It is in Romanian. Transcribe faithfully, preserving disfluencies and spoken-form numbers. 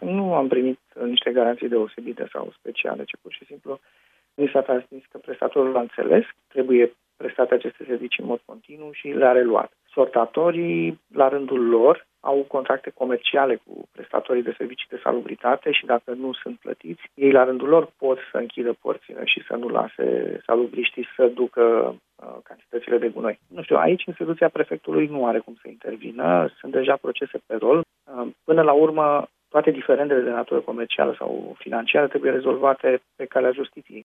Nu am primit niște garanții deosebite sau speciale, ci pur și simplu mi s-a transmis că prestatorul a înțeles, trebuie prestate aceste servicii în mod continuu și le-a reluat. Sortatorii, la rândul lor, au contracte comerciale cu prestatorii de servicii de salubritate și dacă nu sunt plătiți, ei la rândul lor pot să închidă porțile și să nu lase salubriștii să ducă uh, cantitățile de gunoi. Nu știu, aici instituția prefectului nu are cum să intervină, sunt deja procese pe rol. Uh, până la urmă, toate diferendele de natură comercială sau financiară trebuie rezolvate pe calea justiției.